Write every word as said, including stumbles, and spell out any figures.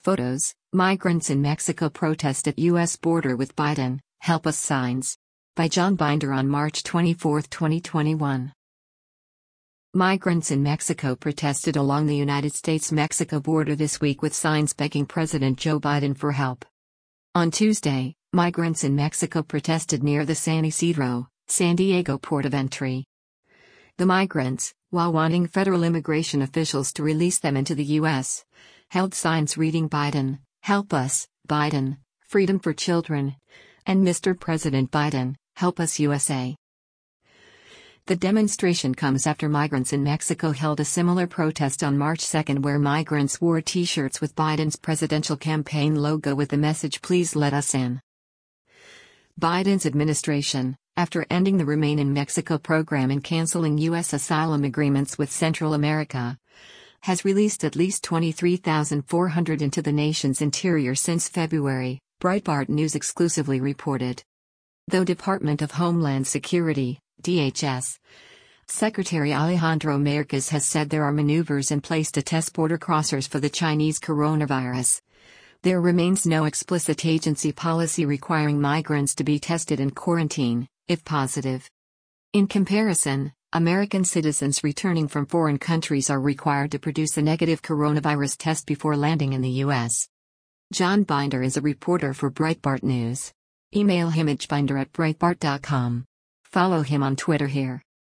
Photos: Migrants in Mexico protest at U S border with Biden, help us signs. By John Binder on March twenty-fourth, twenty twenty-one. Migrants in Mexico protested along the United States-Mexico border this week with signs begging President Joe Biden for help. On Tuesday, migrants in Mexico protested near the San Isidro, San Diego port of entry. The migrants, while wanting federal immigration officials to release them into the U S, held signs reading "Biden, help us, Biden, freedom for children," and "Mister President Biden, help us U S A." The demonstration comes after migrants in Mexico held a similar protest on March second where migrants wore T-shirts with Biden's presidential campaign logo with the message "Please let us in." Biden's administration, after ending the Remain in Mexico program and canceling U S asylum agreements with Central America, has released at least twenty-three thousand four hundred into the nation's interior since February, Breitbart News exclusively reported. Though Department of Homeland Security, D H S, Secretary Alejandro Mayorkas has said there are maneuvers in place to test border crossers for the Chinese coronavirus, there remains no explicit agency policy requiring migrants to be tested and quarantine, if positive. In comparison, American citizens returning from foreign countries are required to produce a negative coronavirus test before landing in the U S. John Binder is a reporter for Breitbart News. Email him at binder at breitbart dot com. Follow him on Twitter here.